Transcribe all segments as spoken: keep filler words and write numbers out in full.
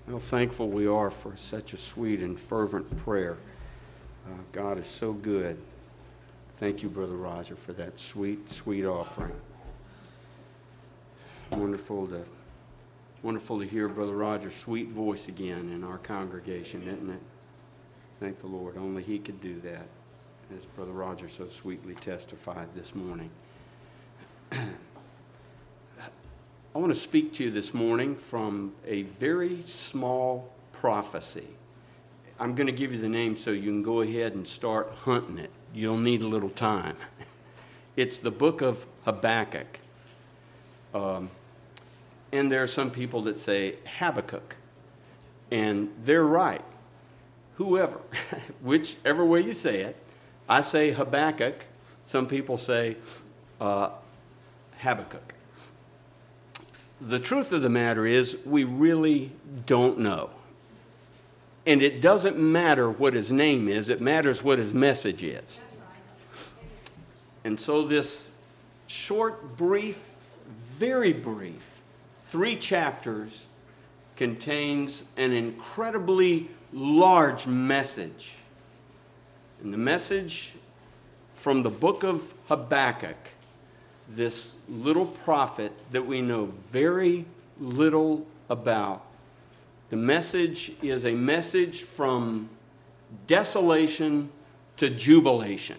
How thankful we are for such a sweet and fervent prayer. Uh, God is so good. Thank you, Brother Roger, for that sweet, sweet offering. Wonderful to, wonderful to hear Brother Roger's sweet voice again in our congregation, isn't it? Thank the Lord. Only he could do that, as Brother Roger so sweetly testified this morning. I want to speak to you this morning from a very small prophecy. I'm going to give you the name so you can go ahead and start hunting it. You'll need a little time. It's the book of Habakkuk. Um, and there are some people that say Habakkuk. And they're right. Whoever, whichever way you say it. I say Habakkuk. Some people say uh, Habakkuk. The truth of the matter is, we really don't know. And it doesn't matter what his name is, it matters what his message is. And so this short, brief, very brief, three chapters contains an incredibly large message. And the message from the book of Habakkuk, this little prophet that we know very little about. The message is a message from desolation to jubilation.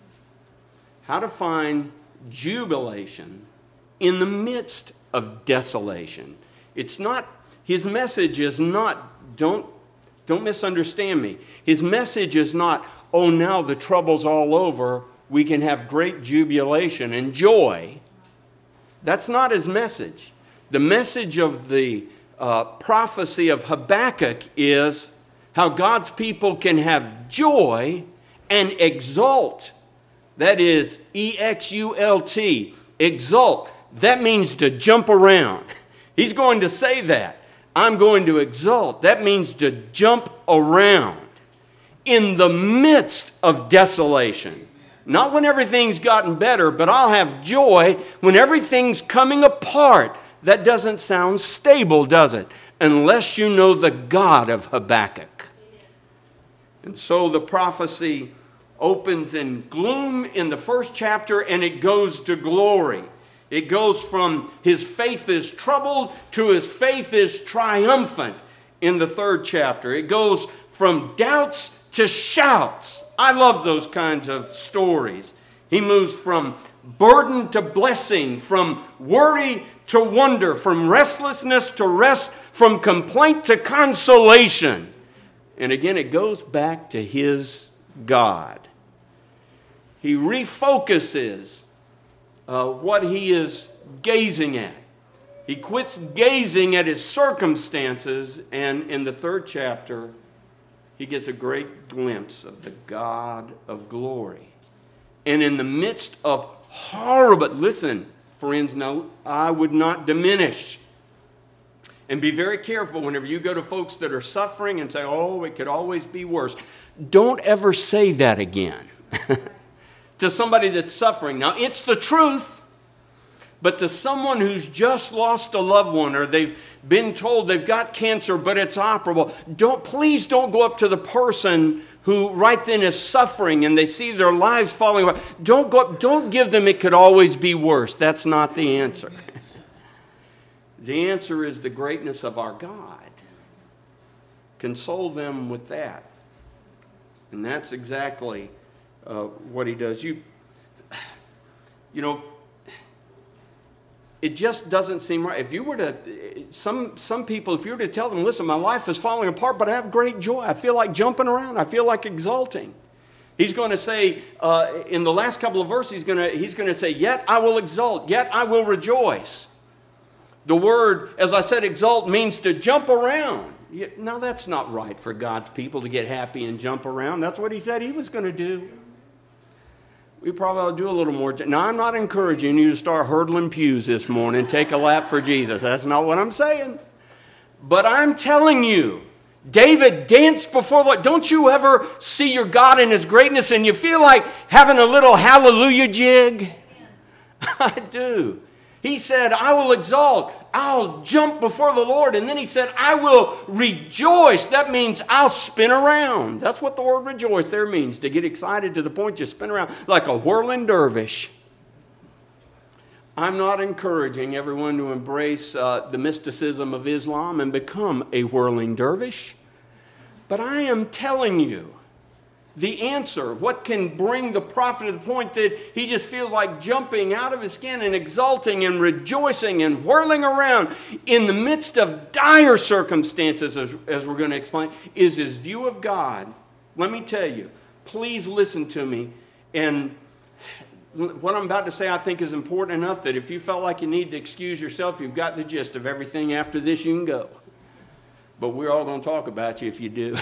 How to find jubilation in the midst of desolation. It's not, his message is not, don't, don't misunderstand me. His message is not, oh, now the trouble's all over, we can have great jubilation and joy. That's not his message. The message of the uh, prophecy of Habakkuk is how God's people can have joy and exult. That is E X U L T, exult. That means to jump around. He's going to say that. I'm going to exult. That means to jump around in the midst of desolation. Not when everything's gotten better, but I'll have joy when everything's coming apart. That doesn't sound stable, does it? Unless you know the God of Habakkuk. And so the prophecy opens in gloom in the first chapter, and it goes to glory. It goes from his faith is troubled to his faith is triumphant in the third chapter. It goes from doubts to shouts. I love those kinds of stories. He moves from burden to blessing, from worry to wonder, from restlessness to rest, from complaint to consolation. And again, it goes back to his God. He refocuses uh, what he is gazing at. He quits gazing at his circumstances, and in the third chapter, he gets a great glimpse of the God of glory. And in the midst of horrible, listen, friends, now I would not diminish. And be very careful whenever you go to folks that are suffering and say, oh, it could always be worse. Don't ever say that again to somebody that's suffering. Now, it's the truth. But to someone who's just lost a loved one, or they've been told they've got cancer, but it's operable, don't, please don't go up to the person who right then is suffering and they see their lives falling apart. Don't go up, don't give them it could always be worse. That's not the answer. The answer is the greatness of our God. Console them with that. And that's exactly uh, what he does. You, you know, it just doesn't seem right. If you were to, some some people, if you were to tell them, listen, my life is falling apart, but I have great joy. I feel like jumping around. I feel like exulting. He's going to say, uh, in the last couple of verses, he's going to, he's going to say, yet I will exult, yet I will rejoice. The word, as I said, exult means to jump around. Now, that's not right for God's people to get happy and jump around. That's what he said he was going to do. We probably ought to do a little more. Now, I'm not encouraging you to start hurdling pews this morning, take a lap for Jesus. That's not what I'm saying. But I'm telling you, David danced before the Lord. Don't you ever see your God in his greatness and you feel like having a little hallelujah jig? I do. He said, I will exalt. I'll jump before the Lord. And then he said, I will rejoice. That means I'll spin around. That's what the word rejoice there means, to get excited to the point you spin around like a whirling dervish. I'm not encouraging everyone to embrace uh, the mysticism of Islam and become a whirling dervish. But I am telling you, the answer, what can bring the prophet to the point that he just feels like jumping out of his skin and exulting and rejoicing and whirling around in the midst of dire circumstances, as, as we're going to explain, is his view of God. Let me tell you, please listen to me. And what I'm about to say I think is important enough that if you felt like you need to excuse yourself, you've got the gist of everything. After this, you can go. But we're all going to talk about you if you do.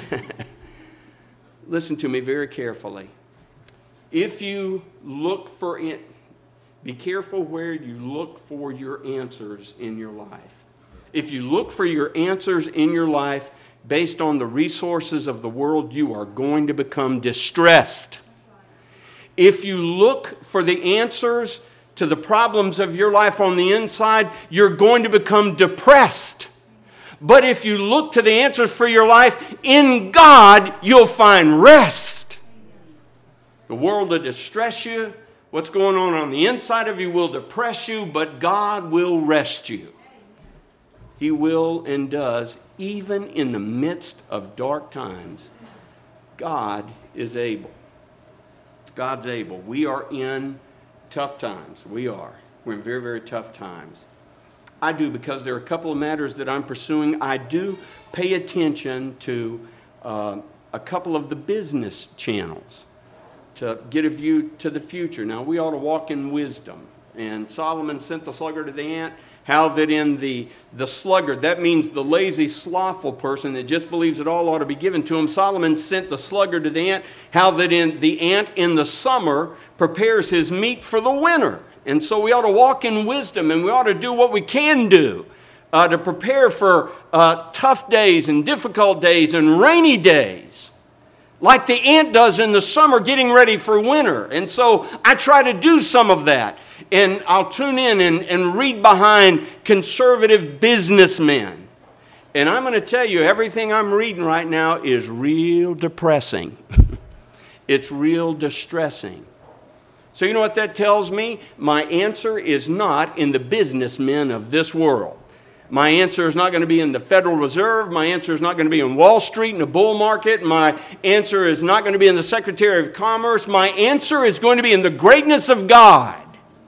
Listen to me very carefully. If you look for it, be careful where you look for your answers in your life. If you look for your answers in your life based on the resources of the world, you are going to become distressed. If you look for the answers to the problems of your life on the inside, you're going to become depressed. But if you look to the answers for your life in God, you'll find rest. The world will distress you. What's going on on the inside of you will depress you, but God will rest you. He will and does, even in the midst of dark times. God is able. God's able. We are in tough times. We are. We're in very, very tough times. I do, because there are a couple of matters that I'm pursuing. I do pay attention to uh, a couple of the business channels to get a view to the future. Now, we ought to walk in wisdom. And Solomon sent the sluggard to the ant. How that in the, the sluggard, that means the lazy, slothful person that just believes it all ought to be given to him. Solomon sent the sluggard to the ant. How that in the ant in the summer prepares his meat for the winter. And so we ought to walk in wisdom, and we ought to do what we can do uh, to prepare for uh, tough days and difficult days and rainy days, like the ant does in the summer getting ready for winter. And so I try to do some of that. And I'll tune in and, and read behind conservative businessmen. And I'm going to tell you, everything I'm reading right now is real depressing. It's real distressing. So you know what that tells me? My answer is not in the businessmen of this world. My answer is not going to be in the Federal Reserve. My answer is not going to be in Wall Street in the bull market. My answer is not going to be in the Secretary of Commerce. My answer is going to be in the greatness of God.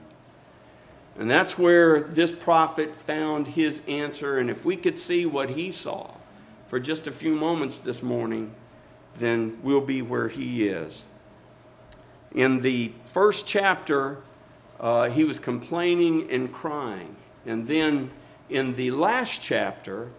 And that's where this prophet found his answer. And if we could see what he saw for just a few moments this morning, then we'll be where he is. In the first chapter, uh, he was complaining and crying. And then in the last chapter,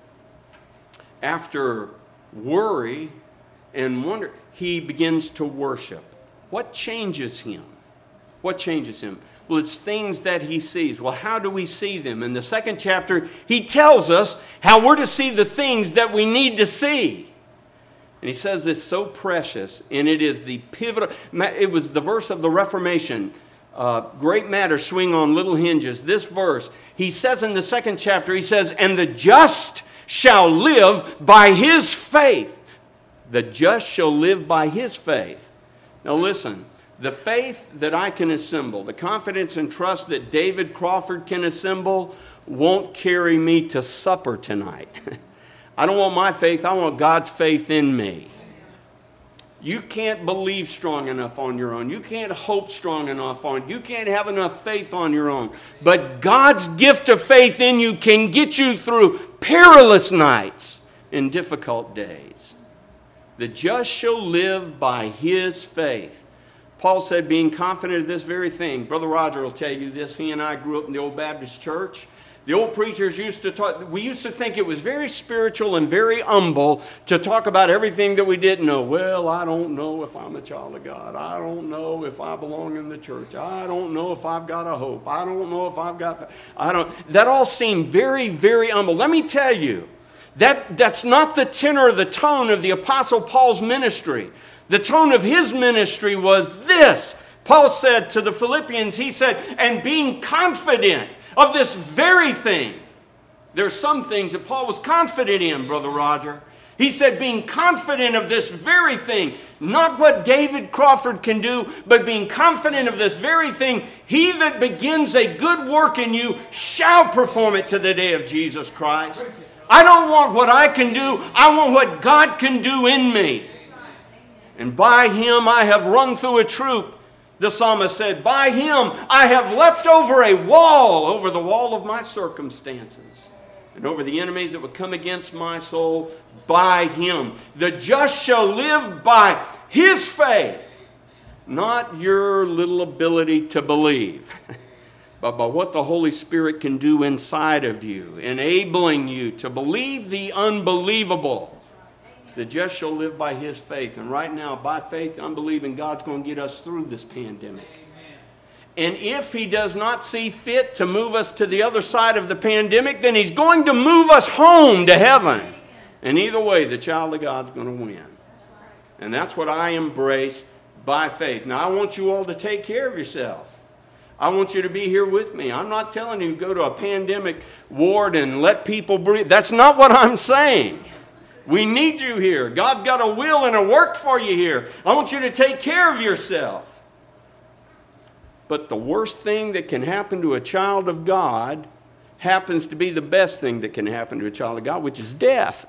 after worry and wonder, he begins to worship. What changes him? What changes him? Well, it's things that he sees. Well, how do we see them? In the second chapter, he tells us how we're to see the things that we need to see. And he says this so precious, and it is the pivotal, it was the verse of the Reformation. Uh, great matters swing on little hinges. This verse, he says in the second chapter, he says, and the just shall live by his faith. The just shall live by his faith. Now listen, the faith that I can assemble, the confidence and trust that David Crawford can assemble, won't carry me to supper tonight. I don't want my faith, I want God's faith in me. You can't believe strong enough on your own. You can't hope strong enough on. You can't have enough faith on your own. But God's gift of faith in you can get you through perilous nights and difficult days. The just shall live by his faith. Paul said, being confident of this very thing. Brother Roger will tell you this. He and I grew up in the old Baptist church. The old preachers used to talk, we used to think it was very spiritual and very humble to talk about everything that we didn't know. Well, I don't know if I'm a child of God. I don't know if I belong in the church. I don't know if I've got a hope. I don't know if I've got, I don't, that all seemed very, very humble. Let me tell you, that, that's not the tenor or the tone of the Apostle Paul's ministry. The tone of his ministry was this. Paul said to the Philippians, he said, and being confident of this very thing. There are some things that Paul was confident in, Brother Roger. He said, being confident of this very thing, not what David Crawford can do, but being confident of this very thing, he that begins a good work in you shall perform it to the day of Jesus Christ. I don't want what I can do. I want what God can do in me. And by him I have run through a troop. The psalmist said, by him I have leapt over a wall, over the wall of my circumstances, and over the enemies that would come against my soul. By him. The just shall live by his faith, not your little ability to believe, but by what the Holy Spirit can do inside of you, enabling you to believe the unbelievable. The just shall live by his faith. And right now, by faith, I'm believing God's going to get us through this pandemic. And if he does not see fit to move us to the other side of the pandemic, then he's going to move us home to heaven. And either way, the child of God's going to win. And that's what I embrace by faith. Now, I want you all to take care of yourself. I want you to be here with me. I'm not telling you to go to a pandemic ward and let people breathe. That's not what I'm saying. We need you here. God's got a will and a work for you here. I want you to take care of yourself. But the worst thing that can happen to a child of God happens to be the best thing that can happen to a child of God, which is death.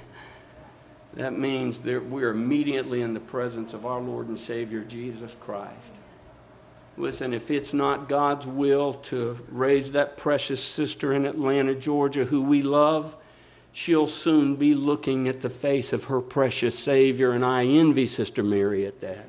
That means that we're immediately in the presence of our Lord and Savior, Jesus Christ. Listen, if it's not God's will to raise that precious sister in Atlanta, Georgia, who we love, she'll soon be looking at the face of her precious Savior, and I envy Sister Mary at that.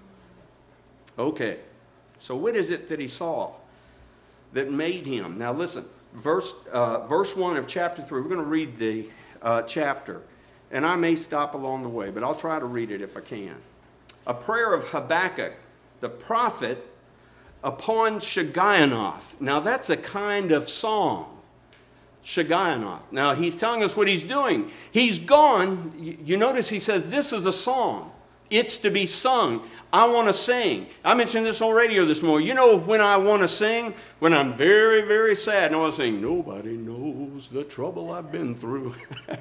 Okay, so what is it that he saw that made him? Now listen, verse, uh, verse one of chapter three, we're going to read the uh, chapter, and I may stop along the way, but I'll try to read it if I can. A prayer of Habakkuk, the prophet, upon Shigionoth. Now that's a kind of song. Shigionoth. Now he's telling us what he's doing. He's gone. You notice he says this is a song. It's to be sung. I want to sing. I mentioned this on radio this morning. You know when I want to sing? When I'm very, very sad and I want to sing, nobody knows the trouble I've been through.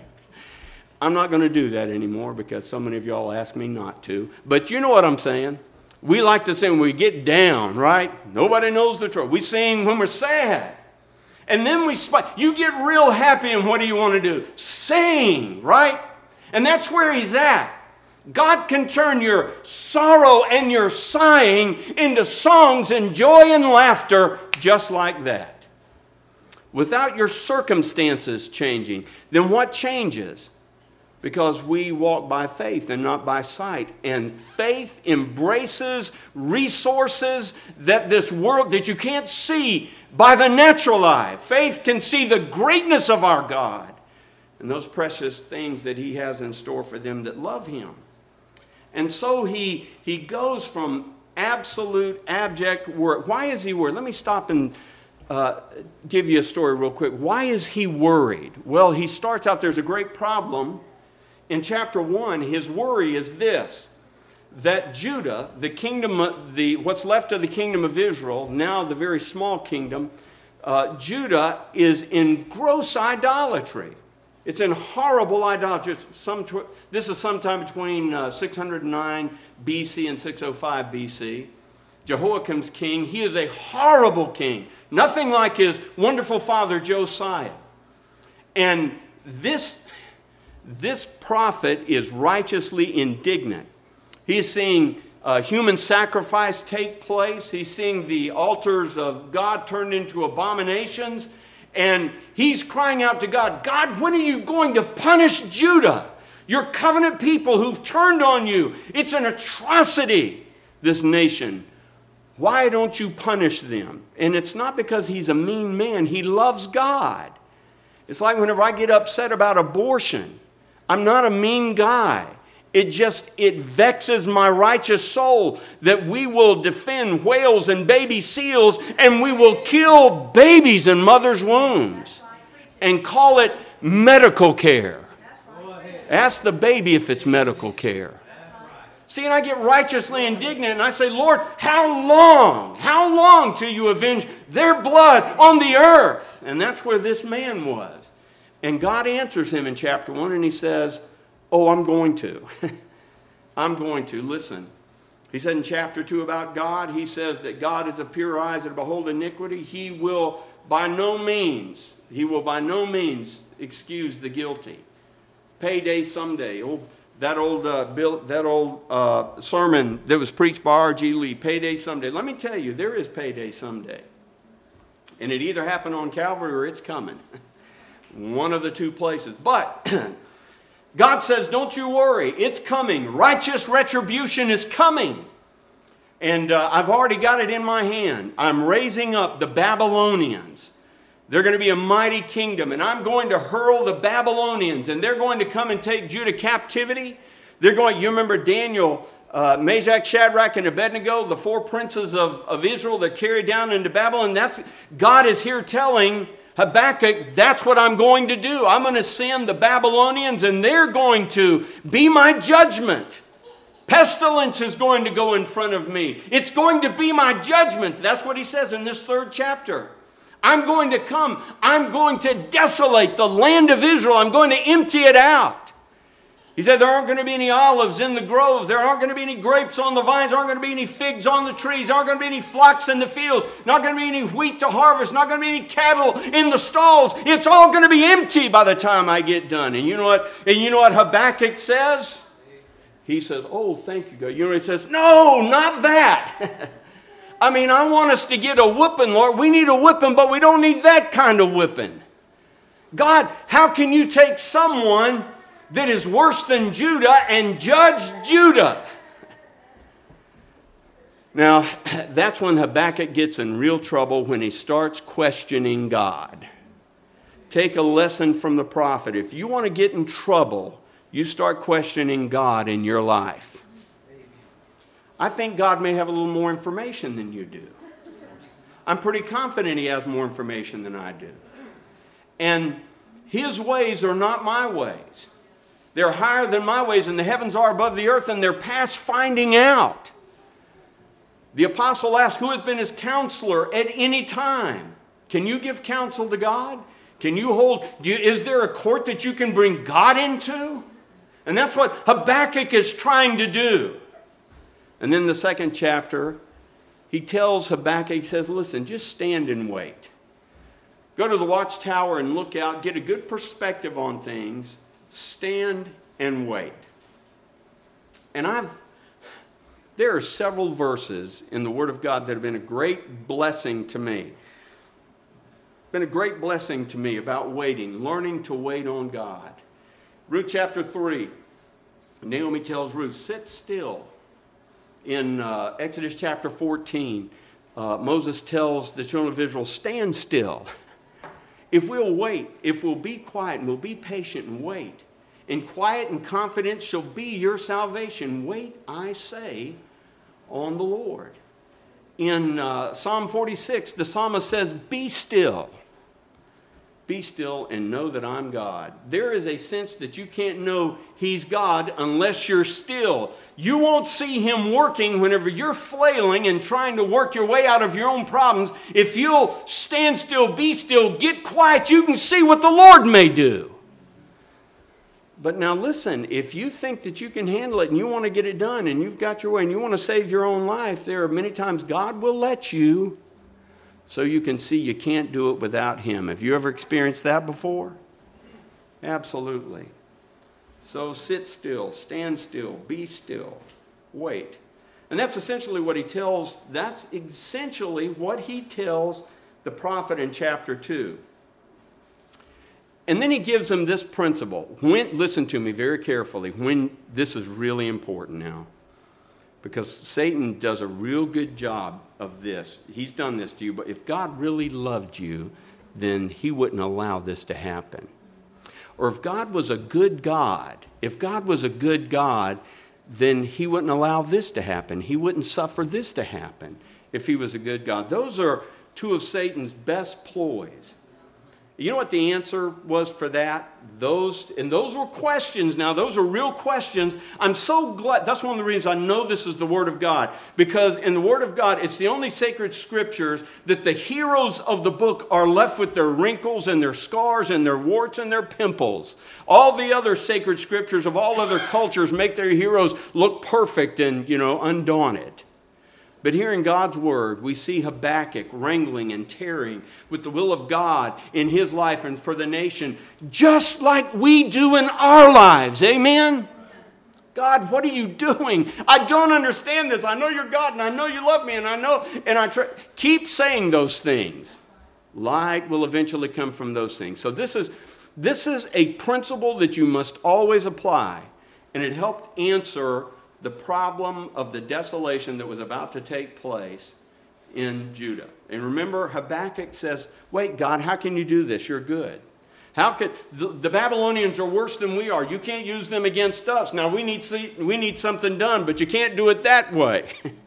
I'm not going to do that anymore because so many of y'all ask me not to. But you know what I'm saying? We like to sing when we get down, right? Nobody knows the trouble. We sing when we're sad. And then we, sp- you get real happy, and what do you want to do? Sing, right? And that's where he's at. God can turn your sorrow and your sighing into songs and joy and laughter just like that. Without your circumstances changing, then what changes? Because we walk by faith and not by sight. And faith embraces resources that this world, that you can't see by the natural eye. Faith can see the greatness of our God and those precious things that he has in store for them that love him. And so he, he goes from absolute, abject worry. Why is he worried? Let me stop and uh, give you a story real quick. Why is he worried? Well, he starts out, there's a great problem. In chapter one, his worry is this, that Judah, the kingdom, the what's left of the kingdom of Israel, now the very small kingdom, uh, Judah is in gross idolatry. It's in horrible idolatry. Some, this is sometime between uh, six hundred nine B C and six oh five B C. Jehoiakim's king, he is a horrible king. Nothing like his wonderful father Josiah. And this, this prophet is righteously indignant. He's seeing uh, human sacrifice take place. He's seeing the altars of God turned into abominations. And he's crying out to God, God, when are you going to punish Judah? Your covenant people who've turned on you. It's an atrocity, this nation. Why don't you punish them? And it's not because he's a mean man. He loves God. It's like whenever I get upset about abortion, I'm not a mean guy. It just, it vexes my righteous soul that we will defend whales and baby seals and we will kill babies in mothers' wombs and call it medical care. Ask the baby if it's medical care. See, and I get righteously indignant and I say, Lord, how long? How long till you avenge their blood on the earth. And that's where this man was. And God answers him in chapter one, and he says, oh, I'm going to. I'm going to. Listen. He said in chapter two about God, he says that God is of pure eyes that behold iniquity. He will by no means, he will by no means excuse the guilty. Payday someday. Oh, that old uh, bill, that old uh, sermon that was preached by R G Lee, payday someday. Let me tell you, there is payday someday. And it either happened on Calvary or it's coming. One of the two places. But God says, don't you worry. It's coming. Righteous retribution is coming. And uh, I've already got it in my hand. I'm raising up the Babylonians. They're going to be a mighty kingdom. And I'm going to hurl the Babylonians. And they're going to come and take Judah captivity. They're going, you remember Daniel, uh, Meshach, Shadrach, and Abednego, the four princes of, of Israel that carried down into Babylon. That's, God is here telling Habakkuk, that's what I'm going to do. I'm going to send the Babylonians, and they're going to be my judgment. Pestilence is going to go in front of me. It's going to be my judgment. That's what he says in this third chapter. I'm going to come. I'm going to desolate the land of Israel. I'm going to empty it out. He said there aren't going to be any olives in the groves. There aren't going to be any grapes on the vines. There aren't going to be any figs on the trees. There aren't going to be any flocks in the fields. Not going to be any wheat to harvest. Not going to be any cattle in the stalls. It's all going to be empty by the time I get done. And you know what? And you know what Habakkuk says? He says, oh, thank you, God. You know what he says? No, not that. I mean, I want us to get a whipping, Lord. We need a whipping, but we don't need that kind of whipping. God, how can you take someone that is worse than Judah and judge Judah? Now, that's when Habakkuk gets in real trouble, when he starts questioning God. Take a lesson from the prophet. If you want to get in trouble, you start questioning God in your life. I think God may have a little more information than you do. I'm pretty confident he has more information than I do. And his ways are not my ways. They're higher than my ways, and the heavens are above the earth, and they're past finding out. The apostle asked, who has been his counselor at any time? Can you give counsel to God? Can you hold, do you, is there a court that you can bring God into? And that's what Habakkuk is trying to do. And then the second chapter, he tells Habakkuk, he says, listen, just stand and wait. Go to the watchtower and look out, get a good perspective on things. Stand and wait. And I've, there are several verses in the Word of God that have been a great blessing to me. Been a great blessing to me about waiting, learning to wait on God. Ruth chapter three, Naomi tells Ruth, sit still. In uh, Exodus chapter fourteen, uh, Moses tells the children of Israel, stand still. If we'll wait, if we'll be quiet and we'll be patient and wait, and quiet and confidence shall be your salvation. Wait, I say, on the Lord. In uh, Psalm forty-six, the psalmist says, be still. Be still and know that I'm God. There is a sense that you can't know he's God unless you're still. You won't see him working whenever you're flailing and trying to work your way out of your own problems. If you'll stand still, be still, get quiet, you can see what the Lord may do. But now listen, if you think that you can handle it and you want to get it done and you've got your way and you want to save your own life, there are many times God will let you, so you can see you can't do it without him. Have you ever experienced that before? Absolutely. So sit still, stand still, be still, wait. And that's essentially what he tells, that's essentially what he tells the prophet in chapter two. And then he gives him this principle. When, listen to me very carefully. When, this is really important now. Because Satan does a real good job of this. He's done this to you. But if God really loved you, then he wouldn't allow this to happen. Or if God was a good God, if God was a good God, then he wouldn't allow this to happen. He wouldn't suffer this to happen if he was a good God. Those are two of Satan's best ploys. You know what the answer was for that? Those, and those were questions. Now, those are real questions. I'm so glad. That's one of the reasons I know this is the Word of God. Because in the Word of God, it's the only sacred scriptures that the heroes of the book are left with their wrinkles and their scars and their warts and their pimples. All the other sacred scriptures of all other cultures make their heroes look perfect and, you know, undaunted. But here in God's Word, we see Habakkuk wrangling and tearing with the will of God in his life and for the nation, just like we do in our lives. Amen? God, what are you doing? I don't understand this. I know you're God, and I know you love me, and I know, and I try. Keep saying those things. Light will eventually come from those things. So this is, this is a principle that you must always apply, and it helped answer the problem of the desolation that was about to take place in Judah. And remember, Habakkuk says, wait, God, how can you do this? You're good. How could the, the Babylonians are worse than we are. You can't use them against us. Now, we need, we need something done, but you can't do it that way.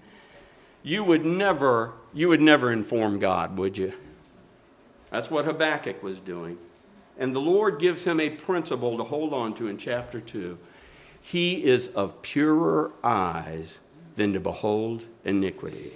You would never, you would never inform God, would you? That's what Habakkuk was doing. And the Lord gives him a principle to hold on to in chapter two. He is of purer eyes than to behold iniquity.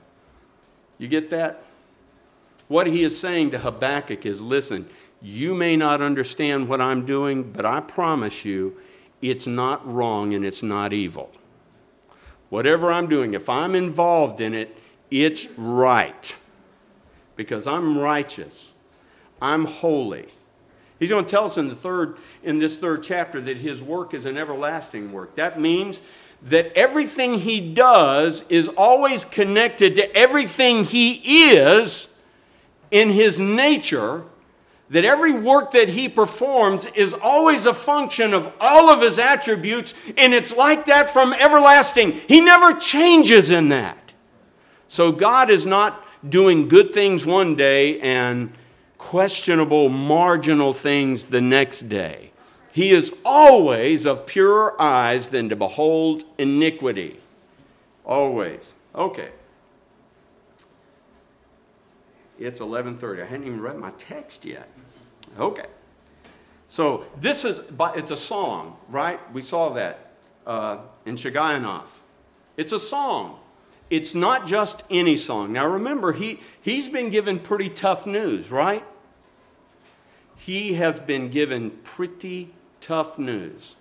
You get that? What he is saying to Habakkuk is, listen, you may not understand what I'm doing, but I promise you it's not wrong and it's not evil. Whatever I'm doing, if I'm involved in it, it's right. Because I'm righteous. I'm holy. He's going to tell us in the third, in this third chapter that his work is an everlasting work. That means that everything he does is always connected to everything he is in his nature, that every work that he performs is always a function of all of his attributes, and it's like that from everlasting. He never changes in that. So God is not doing good things one day and questionable, marginal things the next day. He is always of purer eyes than to behold iniquity. Always. Okay. It's eleven thirty. I hadn't even read my text yet. Okay. So this is, it's a song, right? We saw that uh, in Shigionoth. It's a song. It's not just any song. Now remember, he, he's been given pretty tough news, right? He has been given pretty tough news.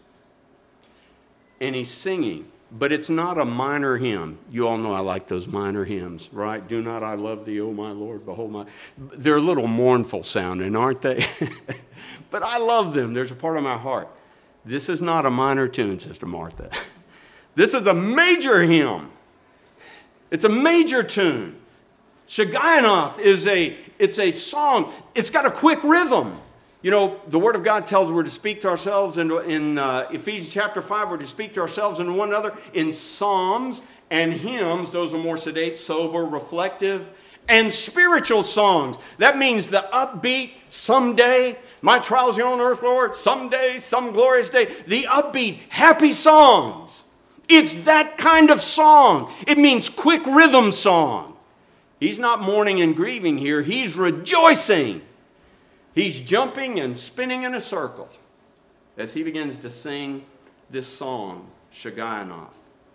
And he's singing, but it's not a minor hymn. You all know I like those minor hymns, right? Do not I love thee, O my Lord, behold my... They're a little mournful sounding, aren't they? But I love them. There's a part of my heart. This is not a minor tune, Sister Martha. This is a major hymn. It's a major tune. Shigionoth is a, it's a song. It's got a quick rhythm. You know, the Word of God tells us we're to speak to ourselves, and in uh, Ephesians chapter five, we're to speak to ourselves and one another in psalms and hymns. Those are more sedate, sober, reflective, and spiritual songs. That means the upbeat, someday, my trials here on earth, Lord, someday, some glorious day. The upbeat, happy songs. It's that kind of song. It means quick rhythm song. He's not mourning and grieving here. He's rejoicing. He's jumping and spinning in a circle as he begins to sing this song, Shigionoth.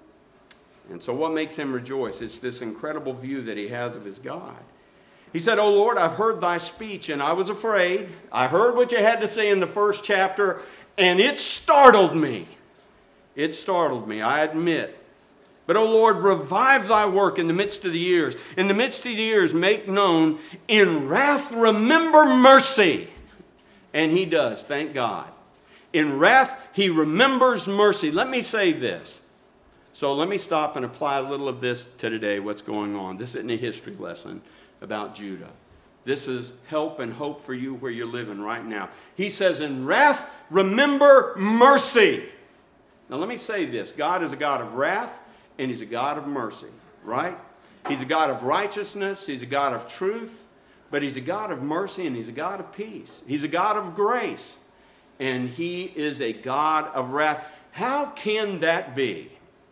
And so what makes him rejoice? It's this incredible view that he has of his God. He said, "O Lord, I've heard thy speech, and I was afraid. I heard what you had to say in the first chapter, and it startled me. It startled me, I admit. But, O Lord, revive thy work in the midst of the years. In the midst of the years, make known. In wrath, remember mercy." And he does, thank God. In wrath, he remembers mercy. Let me say this. So let me stop and apply a little of this to today, what's going on. This isn't a history lesson about Judah. This is help and hope for you where you're living right now. He says, in wrath, remember mercy. Now let me say this. God is a God of wrath, and he's a God of mercy, right? He's a God of righteousness. He's a God of truth. But he's a God of mercy, and he's a God of peace. He's a God of grace. And he is a God of wrath. How can that be?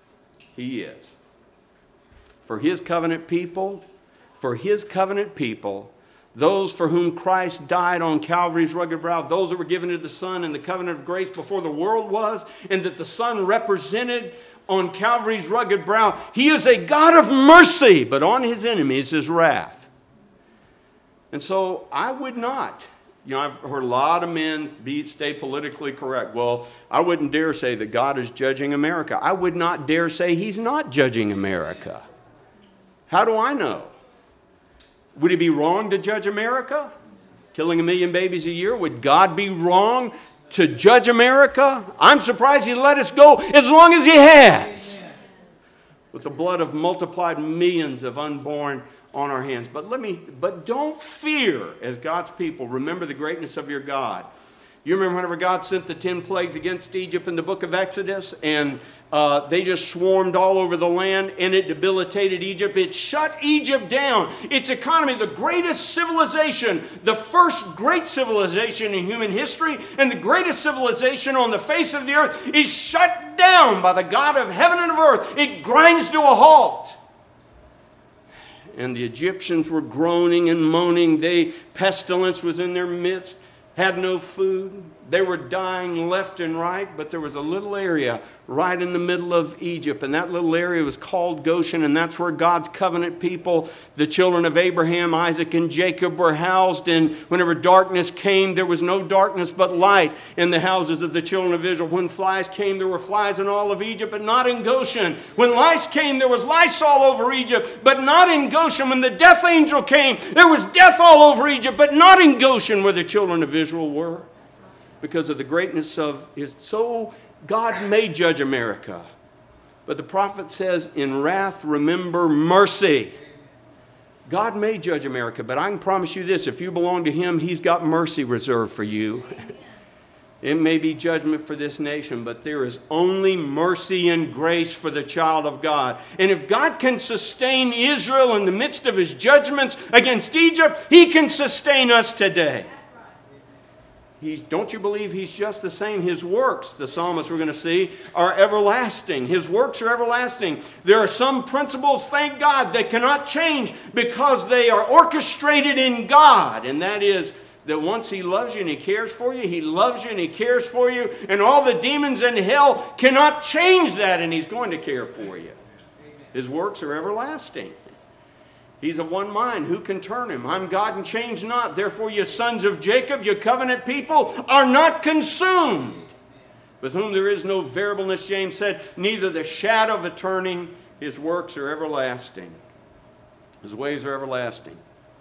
He is. For his covenant people, for his covenant people, those for whom Christ died on Calvary's rugged brow, those that were given to the Son in the covenant of grace before the world was, and that the Son represented on Calvary's rugged brow. He is a God of mercy, but on his enemies his wrath. And so I would not, you know, I've heard a lot of men be, stay politically correct. Well, I wouldn't dare say that God is judging America. I would not dare say he's not judging America. How do I know? Would it be wrong to judge America? Killing a million babies a year? Would God be wrong to judge America? I'm surprised he let us go as long as he has. With the blood of multiplied millions of unborn on our hands. But let me, but don't fear as God's people. Remember the greatness of your God. You remember whenever God sent the ten plagues against Egypt in the book of Exodus, and uh, they just swarmed all over the land, and it debilitated Egypt. It shut Egypt down. Its economy, the greatest civilization, the first great civilization in human history, and the greatest civilization on the face of the earth, is shut down by the God of heaven and of earth. It grinds to a halt. And the Egyptians were groaning and moaning. They, pestilence was in their midst. Had no food. They were dying left and right, but there was a little area right in the middle of Egypt, and that little area was called Goshen, and that's where God's covenant people, the children of Abraham, Isaac, and Jacob, were housed. And whenever darkness came, there was no darkness but light in the houses of the children of Israel. When flies came, there were flies in all of Egypt, but not in Goshen. When lice came, there was lice all over Egypt, but not in Goshen. When the death angel came, there was death all over Egypt, but not in Goshen where the children of Israel were. Because of the greatness of his. So God may judge America. But the prophet says, in wrath, remember mercy. God may judge America, but I can promise you this. If you belong to him, he's got mercy reserved for you. It may be judgment for this nation, but there is only mercy and grace for the child of God. And if God can sustain Israel in the midst of his judgments against Egypt, he can sustain us today. He's, don't you believe he's just the same? His works, the psalmists we're going to see, are everlasting. His works are everlasting. There are some principles, thank God, that cannot change because they are orchestrated in God. And that is that once he loves you and he cares for you, he loves you and he cares for you. And all the demons in hell cannot change that, and he's going to care for you. His works are everlasting. He's of one mind. Who can turn him? I'm God and change not. Therefore, you sons of Jacob, you covenant people, are not consumed. With whom there is no variableness, James said, neither the shadow of a turning. His works are everlasting. His ways are everlasting.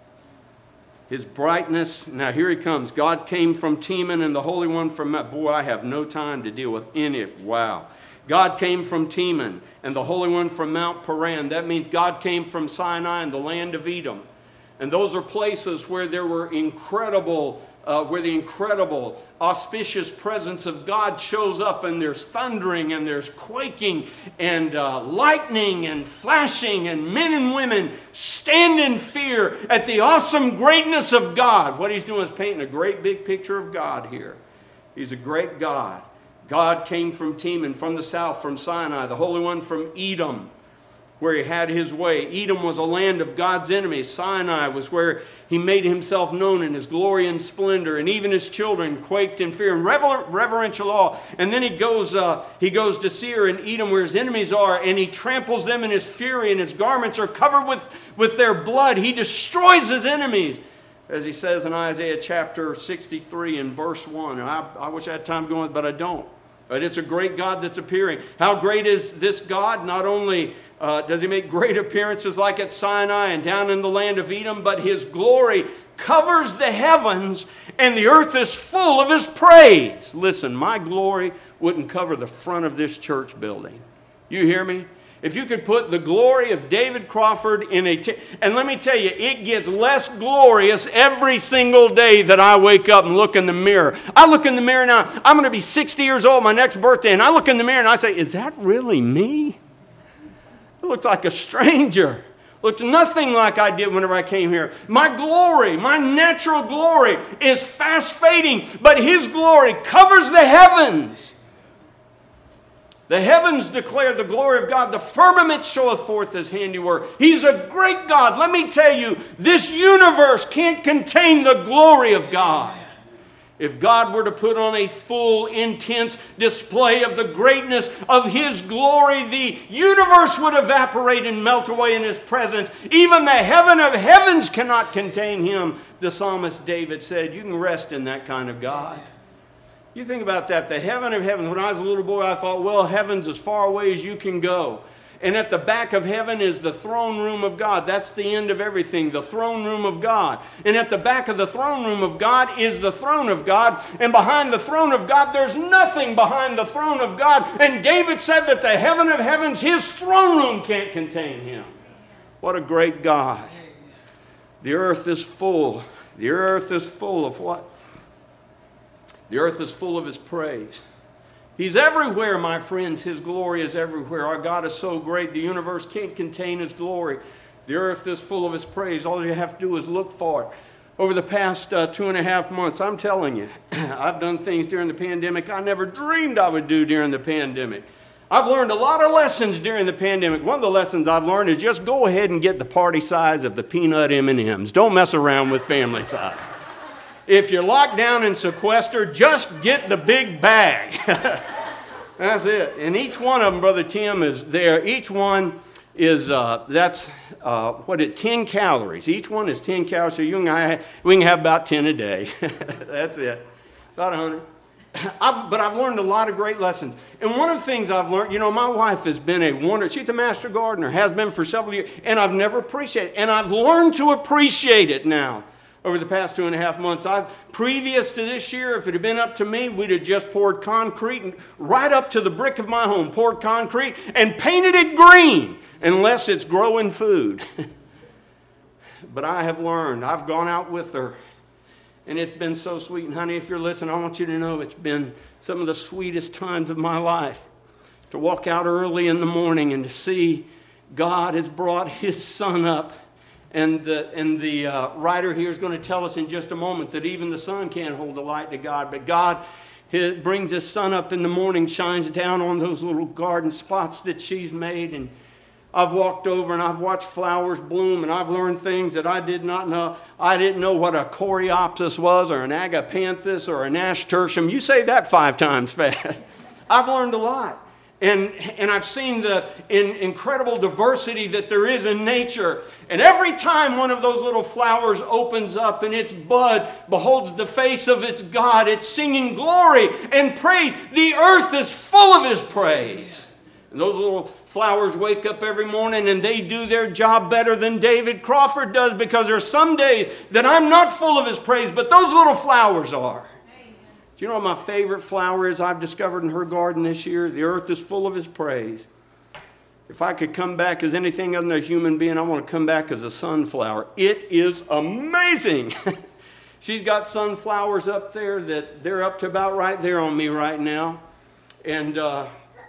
His brightness. Now here he comes. God came from Teman and the Holy One from Mount. Boy, I have no time to deal with any of it. Wow. God came from Teman and the Holy One from Mount Paran. That means God came from Sinai and the land of Edom. And those are places where there were incredible, uh, where the incredible, auspicious presence of God shows up, and there's thundering and there's quaking and uh, lightning and flashing, and men and women stand in fear at the awesome greatness of God. What he's doing is painting a great big picture of God here. He's a great God. God came from Teman, from the south, from Sinai, the Holy One from Edom, where he had his way. Edom was a land of God's enemies. Sinai was where he made himself known in his glory and splendor, and even his children quaked in fear and rever- reverential awe. And then he goes, uh, he goes to Seir in Edom, where his enemies are, and he tramples them in his fury, and his garments are covered with, with their blood. He destroys his enemies, as he says in Isaiah chapter sixty-three and verse one. And I, I wish I had time to go on, but I don't. But it's a great God that's appearing. How great is this God? Not only uh, does he make great appearances like at Sinai and down in the land of Edom, but his glory covers the heavens, and the earth is full of his praise. Listen, my glory wouldn't cover the front of this church building. You hear me? If you could put the glory of David Crawford in a... T- and let me tell you, it gets less glorious every single day that I wake up and look in the mirror. I look in the mirror now. I'm going to be sixty years old my next birthday, and I look in the mirror and I say, is that really me? It looks like a stranger. Looks nothing like I did whenever I came here. My glory, my natural glory is fast fading, but his glory covers the heavens. The heavens declare the glory of God. The firmament showeth forth his handiwork. He's a great God. Let me tell you, this universe can't contain the glory of God. If God were to put on a full, intense display of the greatness of his glory, the universe would evaporate and melt away in his presence. Even the heaven of heavens cannot contain him. The psalmist David said, you can rest in that kind of God. You think about that, the heaven of heavens. When I was a little boy, I thought, well, heaven's as far away as you can go. And at the back of heaven is the throne room of God. That's the end of everything, the throne room of God. And at the back of the throne room of God is the throne of God. And behind the throne of God, there's nothing behind the throne of God. And David said that the heaven of heavens, his throne room can't contain him. What a great God. The earth is full. The earth is full of what? The earth is full of his praise. He's everywhere, my friends. His glory is everywhere. Our God is so great, the universe can't contain his glory. The earth is full of his praise. All you have to do is look for it. Over the past uh, two and a half months, I'm telling you, I've done things during the pandemic I never dreamed I would do during the pandemic. I've learned a lot of lessons during the pandemic. One of the lessons I've learned is just go ahead and get the party size of the peanut M and M's. Don't mess around with family size. If you're locked down and sequestered, just get the big bag. That's it. And each one of them, Brother Tim, is there. Each one is, uh, that's, uh, what it, ten calories. Each one is ten calories, so you and I, we can have about ten a day. That's it. About one hundred. I've, but I've learned a lot of great lessons. And one of the things I've learned, you know, my wife has been a wonder. She's a master gardener, has been for several years, and I've never appreciated it. And I've learned to appreciate it now. Over the past two and a half months, I've, previous to this year, if it had been up to me, we'd have just poured concrete and right up to the brick of my home, poured concrete and painted it green, unless it's growing food. But I have learned. I've gone out with her, and it's been so sweet. And honey, if you're listening, I want you to know it's been some of the sweetest times of my life to walk out early in the morning and to see God has brought his son up. And the, and the uh, writer here is going to tell us in just a moment that even the sun can't hold the light to God. But God his, brings his sun up in the morning, shines down on those little garden spots that she's made. And I've walked over and I've watched flowers bloom, and I've learned things that I did not know. I didn't know what a coreopsis was, or an agapanthus, or a nasturtium. You say that five times fast. I've learned a lot. And, and I've seen the in, incredible diversity that there is in nature. And every time one of those little flowers opens up and its bud beholds the face of its God, it's singing glory and praise. The earth is full of his praise. And those little flowers wake up every morning and they do their job better than David Crawford does, because there are some days that I'm not full of his praise, but those little flowers are. You know what my favorite flower is I've discovered in her garden this year? The earth is full of his praise. If I could come back as anything other than a human being, I want to come back as a sunflower. It is amazing. She's got sunflowers up there that they're up to about right there on me right now. And uh,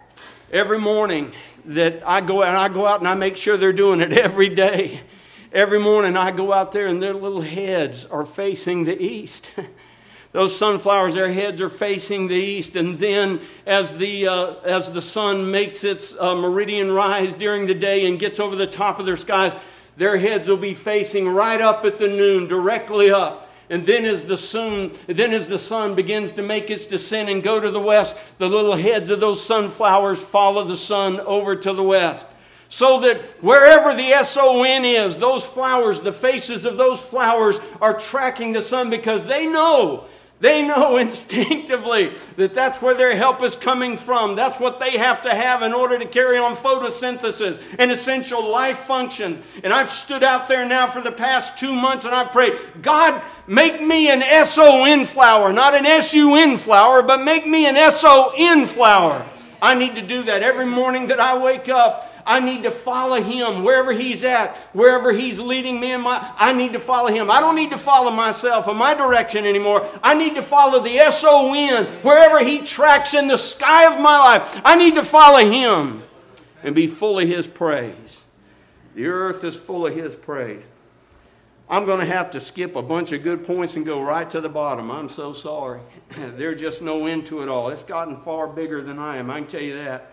every morning that I go out, and I go out and I make sure they're doing it every day. Every morning I go out there and their little heads are facing the east. Those sunflowers, their heads are facing the east, and then as the uh, as the sun makes its uh, meridian rise during the day and gets over the top of their skies, their heads will be facing right up at the noon, directly up. And then as the sun, then as the sun begins to make its descent and go to the west, the little heads of those sunflowers follow the sun over to the west. So that wherever the S O N is, those flowers, the faces of those flowers are tracking the sun, because they know They know instinctively that that's where their help is coming from. That's what they have to have in order to carry on photosynthesis and essential life functions. And I've stood out there now for the past two months and I've prayed, God, make me an S O N flower, not an S U N flower, but make me an S O N flower. I need to do that every morning that I wake up. I need to follow him wherever he's at, wherever he's leading me in my, I need to follow him. I don't need to follow myself or my direction anymore. I need to follow the S O N wherever he tracks in the sky of my life. I need to follow him and be full of his praise. The earth is full of his praise. I'm going to have to skip a bunch of good points and go right to the bottom. I'm so sorry. There's just no end to it all. It's gotten far bigger than I am. I can tell you that.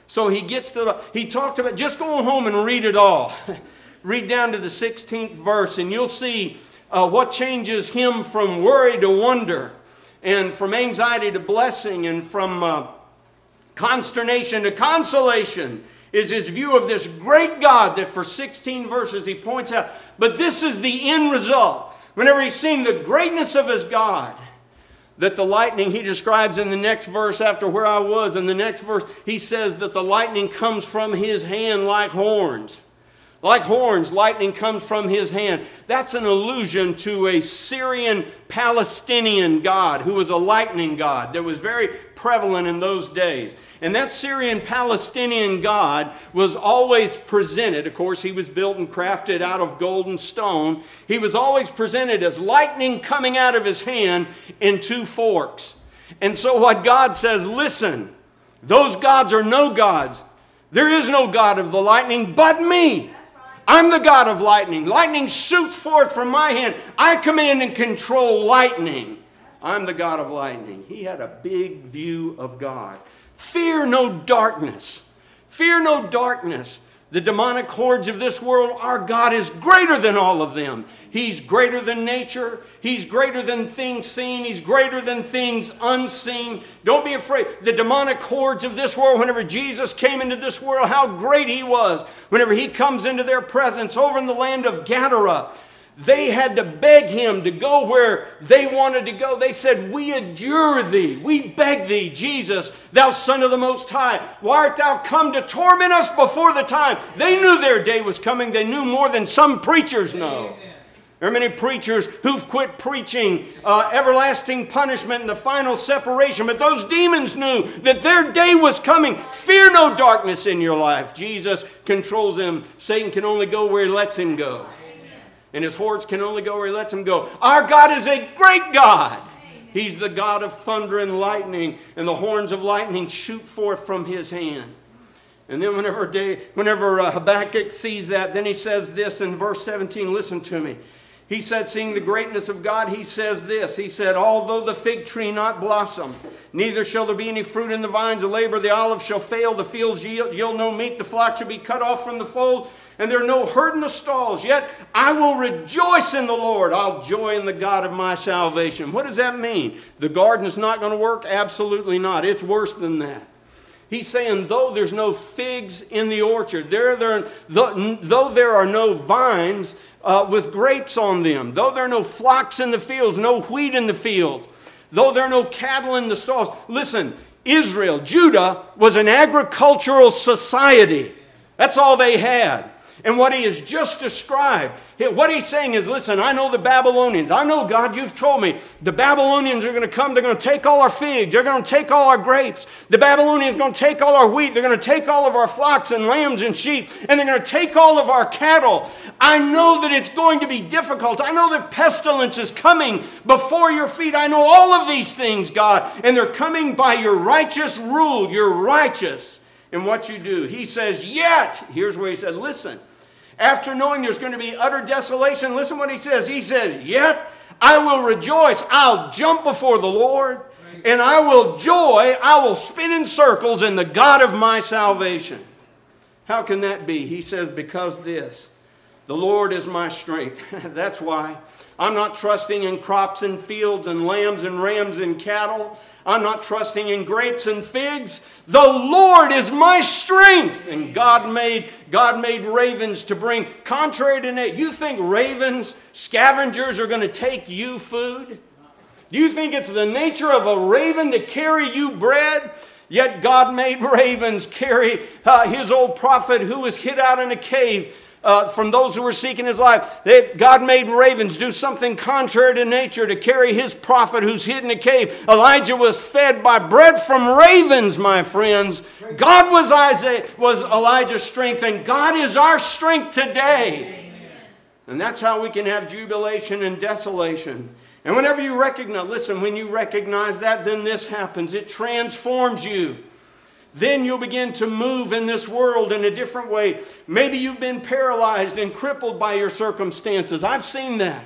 So he gets to the, he talked about, just go home and read it all. Read down to the sixteenth verse and you'll see uh, what changes him from worry to wonder, and from anxiety to blessing, and from uh, consternation to consolation, is his view of this great God that for sixteen verses he points out. But this is the end result. Whenever he's seen the greatness of his God, that the lightning, he describes in the next verse after where I was, in the next verse, he says that the lightning comes from his hand like horns. Like horns, lightning comes from his hand. That's an allusion to a Syrian Palestinian god who was a lightning god that was very prevalent in those days. And that Syrian Palestinian god was always presented, of course he was built and crafted out of gold and stone. He was always presented as lightning coming out of his hand in two forks. And so what God says, listen, those gods are no gods. There is no God of the lightning but me. I'm the God of lightning. Lightning shoots forth from my hand. I command and control lightning. I'm the God of lightning. He had a big view of God. Fear no darkness. Fear no darkness. The demonic hordes of this world, our God is greater than all of them. He's greater than nature. He's greater than things seen. He's greater than things unseen. Don't be afraid. The demonic hordes of this world, whenever Jesus came into this world, how great he was. Whenever he comes into their presence over in the land of Gadara, they had to beg him to go where they wanted to go. They said, we adjure thee, we beg thee, Jesus, thou Son of the Most High, why art thou come to torment us before the time? They knew their day was coming. They knew more than some preachers know. Amen. There are many preachers who've quit preaching uh, everlasting punishment and the final separation. But those demons knew that their day was coming. Fear no darkness in your life. Jesus controls them. Satan can only go where he lets him go. And his hordes can only go where he lets them go. Our God is a great God. He's the God of thunder and lightning. And the horns of lightning shoot forth from his hand. And then whenever, day, whenever uh, Habakkuk sees that, then he says this in verse seventeen. Listen to me. He said, seeing the greatness of God, he says this. He said, although the fig tree not blossom, neither shall there be any fruit in the vines, the labor of the olive shall fail, the fields yield, yield no meat, the flock shall be cut off from the fold, and there are no herd in the stalls. Yet I will rejoice in the Lord. I'll joy in the God of my salvation. What does that mean? The garden's not going to work? Absolutely not. It's worse than that. He's saying, though there's no figs in the orchard, there, there, though, though there are no vines uh, with grapes on them, though there are no flocks in the fields, no wheat in the fields, though there are no cattle in the stalls. Listen, Israel, Judah, was an agricultural society. That's all they had. And what he has just described, what he's saying is, listen, I know the Babylonians. I know, God, you've told me the Babylonians are going to come. They're going to take all our figs. They're going to take all our grapes. The Babylonians are going to take all our wheat. They're going to take all of our flocks and lambs and sheep. And they're going to take all of our cattle. I know that it's going to be difficult. I know that pestilence is coming before your feet. I know all of these things, God. And they're coming by your righteous rule. You're righteous in what you do. He says, yet, here's where he said, listen. After knowing there's going to be utter desolation, listen what he says. He says, yet I will rejoice. I'll jump before the Lord, and I will joy. I will spin in circles in the God of my salvation. How can that be? He says, because this, the Lord is my strength. That's why. I'm not trusting in crops and fields and lambs and rams and cattle. I'm not trusting in grapes and figs. The Lord is my strength. And God made, God made ravens to bring, contrary to nature. You think ravens, scavengers, are going to take you food? Do you think it's the nature of a raven to carry you bread? Yet God made ravens carry uh, his old prophet who was hid out in a cave. Uh, from those who were seeking his life. They, God made ravens do something contrary to nature to carry his prophet who's hid in a cave. Elijah was fed by bread from ravens, my friends. God was, Isaiah, was Elijah's strength, and God is our strength today. Amen. And that's how we can have jubilation and desolation. And whenever you recognize, listen, when you recognize that, then this happens. It transforms you. Then you'll begin to move in this world in a different way. Maybe you've been paralyzed and crippled by your circumstances. I've seen that.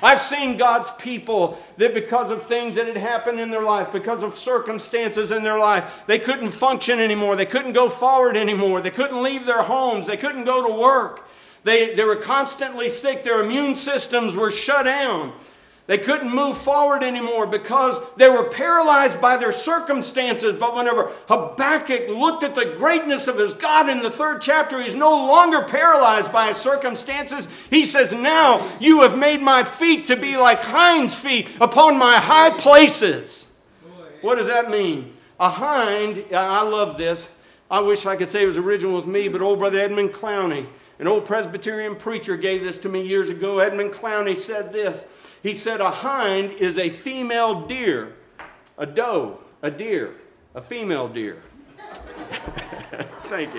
I've seen God's people that because of things that had happened in their life, because of circumstances in their life, they couldn't function anymore. They couldn't go forward anymore. They couldn't leave their homes. They couldn't go to work. They, they were constantly sick. Their immune systems were shut down. They couldn't move forward anymore because they were paralyzed by their circumstances. But whenever Habakkuk looked at the greatness of his God in the third chapter, he's no longer paralyzed by his circumstances. He says, now you have made my feet to be like hinds' feet upon my high places. What does that mean? A hind, I love this. I wish I could say it was original with me, but old brother Edmund Clowney, an old Presbyterian preacher, gave this to me years ago. Edmund Clowney said this. He said a hind is a female deer, a doe, a deer, a female deer. Thank you.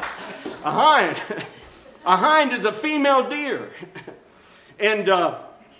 A hind. A hind is a female deer. And uh,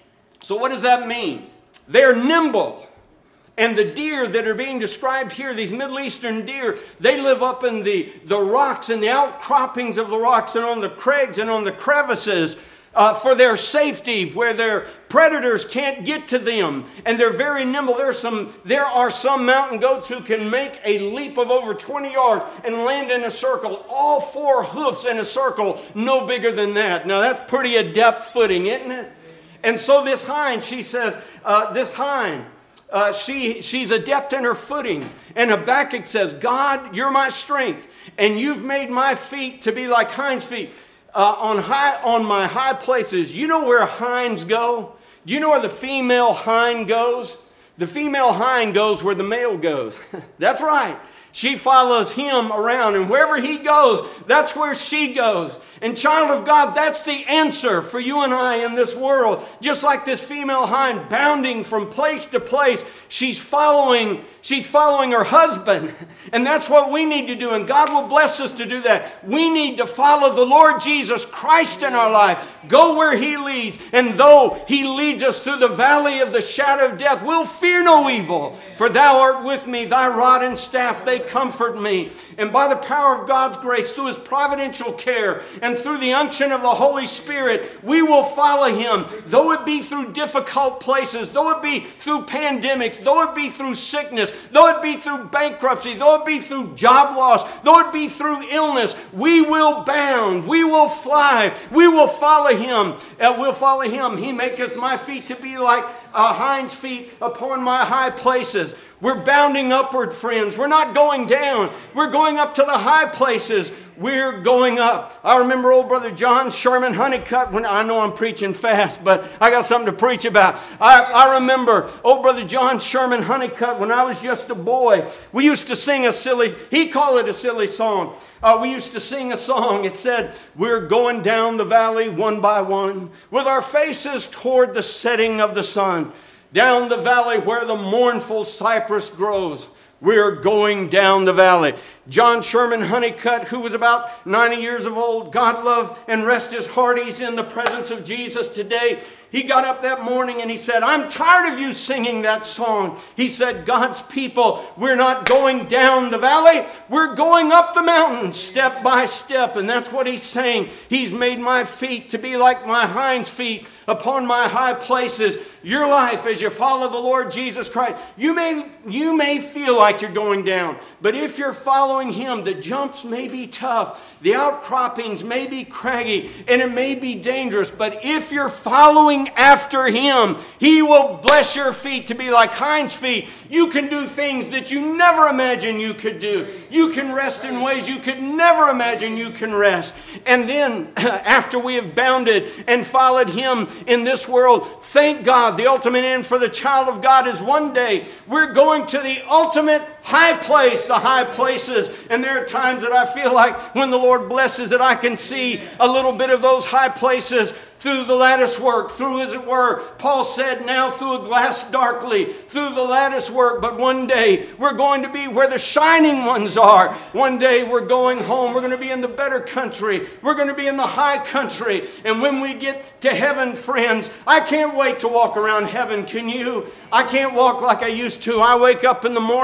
so what does that mean? They're nimble. And the deer that are being described here, these Middle Eastern deer, they live up in the, the rocks and the outcroppings of the rocks and on the crags and on the crevices. Uh, for their safety, where their predators can't get to them, and they're very nimble. There's some, there are some mountain goats who can make a leap of over twenty yards and land in a circle, all four hoofs in a circle, no bigger than that. Now that's pretty adept footing, isn't it? And so this hind, she says, uh, this hind, uh, she she's adept in her footing. And Habakkuk says, God, you're my strength, and you've made my feet to be like hinds' feet. Uh, on high on my high places. You know where hinds go? Do you know where the female hind goes? The female hind goes where the male goes. That's right. She follows him around, and wherever he goes, that's where she goes. And child of God, that's the answer for you and I in this world. Just like this female hind bounding from place to place, she's following She's following her husband. And that's what we need to do. And God will bless us to do that. We need to follow the Lord Jesus Christ in our life. Go where he leads. And though he leads us through the valley of the shadow of death, we'll fear no evil. For thou art with me. Thy rod and staff, they comfort me. And by the power of God's grace, through his providential care, and through the unction of the Holy Spirit, we will follow him. Though it be through difficult places, though it be through pandemics, though it be through sickness, though it be through bankruptcy, though it be through job loss, though it be through illness, we will bound, we will fly, we will follow him. Uh, we'll follow him. He maketh my feet to be like uh, hinds' feet upon my high places. We're bounding upward, friends. We're not going down. We're going up to the high places. We're going up. I remember old brother John Sherman Honeycutt. When I know I'm preaching fast, but I got something to preach about. I, I remember old brother John Sherman Honeycutt when I was just a boy. We used to sing a silly, he called it a silly song. Uh, we used to sing a song. It said, we're going down the valley one by one with our faces toward the setting of the sun. Down the valley where the mournful cypress grows. We're going down the valley. John Sherman Honeycutt, who was about ninety years of old, God love and rest his heart, he's in the presence of Jesus today. He got up that morning and he said, I'm tired of you singing that song. He said, God's people, we're not going down the valley. We're going up the mountain step by step. And that's what he's saying. He's made my feet to be like my hinds' feet upon my high places. Your life as you follow the Lord Jesus Christ, you may, you may feel like you're going down. But if you're following him, the jumps may be tough. The outcroppings may be craggy and it may be dangerous, but if you're following after him, he will bless your feet to be like hinds' feet. You can do things that you never imagined you could do. You can rest in ways you could never imagine you can rest. And then after we have bounded and followed him in this world, thank God, the ultimate end for the child of God is one day we're going to the ultimate high place, the high places. And there are times that I feel like when the Lord blesses it, I can see a little bit of those high places through the lattice work, through, as it were, Paul said, now through a glass darkly, through the lattice work. But one day we're going to be where the shining ones are. One day we're going home. We're going to be in the better country. We're going to be in the high country. And when we get to heaven, friends, I can't wait to walk around heaven. Can you? I can't walk like I used to. I wake up in the morning and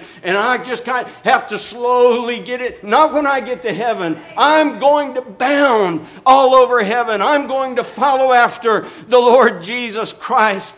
and I just kind of have to slowly get it. Not when I get to heaven. I'm going to bound all over heaven. I'm going to follow after the Lord Jesus Christ.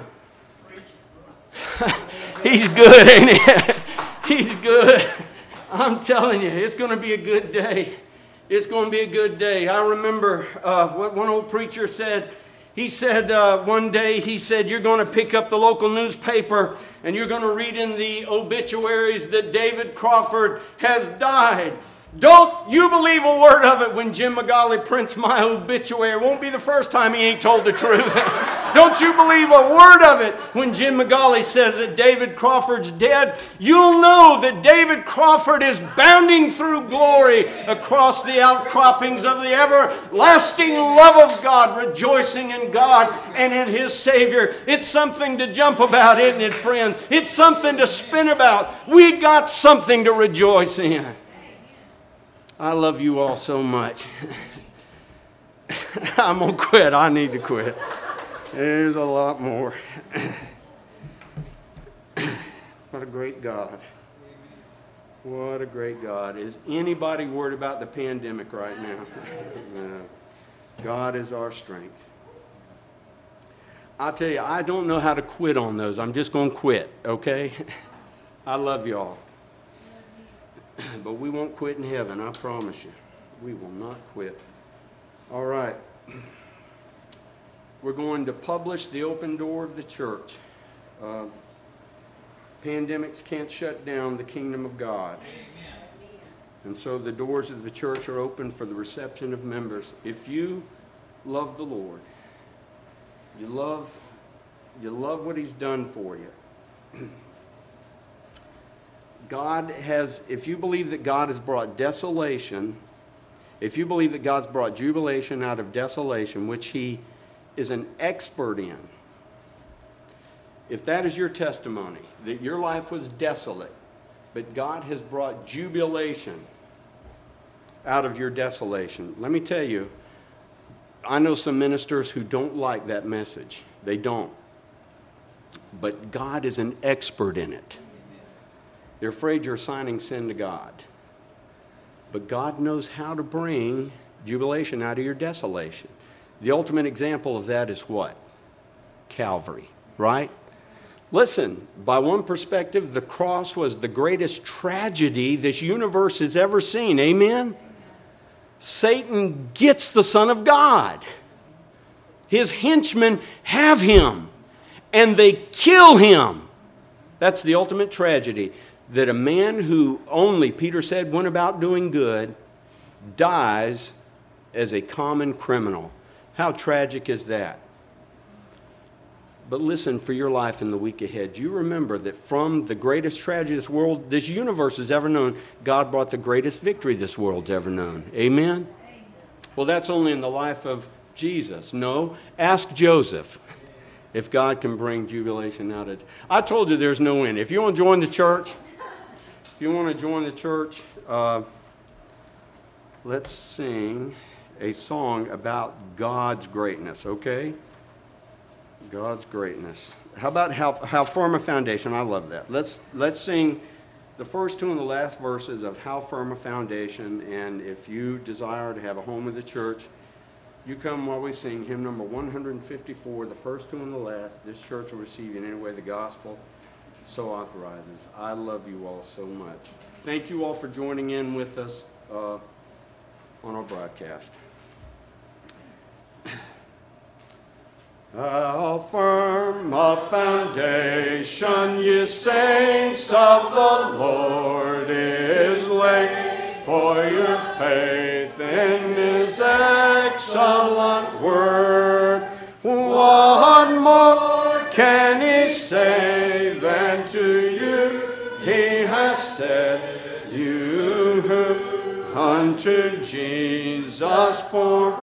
He's good, ain't he? He's good. I'm telling you, it's going to be a good day. It's going to be a good day. I remember uh, what one old preacher said. He said uh, one day, he said, you're going to pick up the local newspaper and you're going to read in the obituaries that David Crawford has died. Don't you believe a word of it when Jim McGauley prints my obituary. It won't be the first time he ain't told the truth. Don't you believe a word of it when Jim McGauley says that David Crawford's dead. You'll know that David Crawford is bounding through glory across the outcroppings of the everlasting love of God, rejoicing in God and in His Savior. It's something to jump about, isn't it, friends? It's something to spin about. We got something to rejoice in. I love you all so much. I'm going to quit. I need to quit. There's a lot more. What a great God. What a great God. Is anybody worried about the pandemic right now? No. God is our strength. I'll tell you, I don't know how to quit on those. I'm just going to quit, okay? I love y'all. But we won't quit in heaven, I promise you. We will not quit. All right. We're going to publish the open door of the church. Uh, pandemics can't shut down the kingdom of God. Amen. And so the doors of the church are open for the reception of members. If you love the Lord, you love, you love what He's done for you. God has, if you believe that God has brought desolation, if you believe that God's brought jubilation out of desolation, which He is an expert in, if that is your testimony, that your life was desolate, but God has brought jubilation out of your desolation, let me tell you, I know some ministers who don't like that message. They don't. But God is an expert in it. They're afraid you're assigning sin to God. But God knows how to bring jubilation out of your desolation. The ultimate example of that is what? Calvary, right? Listen, by one perspective, the cross was the greatest tragedy this universe has ever seen. Amen? Satan gets the Son of God. His henchmen have Him, and they kill Him. That's the ultimate tragedy. That a man who only, Peter said, went about doing good, dies as a common criminal. How tragic is that? But listen, for your life in the week ahead, you remember that from the greatest tragedy this world, this universe has ever known, God brought the greatest victory this world's ever known. Amen? Well, that's only in the life of Jesus. No, ask Joseph if God can bring jubilation out of it. I told you there's no end. If you want to join the church, if you want to join the church, uh, let's sing a song about God's greatness, okay? God's greatness. How about how, how firm a foundation? I love that. Let's, let's sing the first two and the last verses of How Firm a Foundation. And if you desire to have a home with the church, you come while we sing hymn number one fifty-four, the first two and the last. This church will receive you in any way the gospel so authorizes. I love you all so much. Thank you all for joining in with us uh, on our broadcast. How firm a foundation, ye saints of the Lord, is laid for your faith in His excellent word. What more can He say than to you He has said, you who unto Jesus for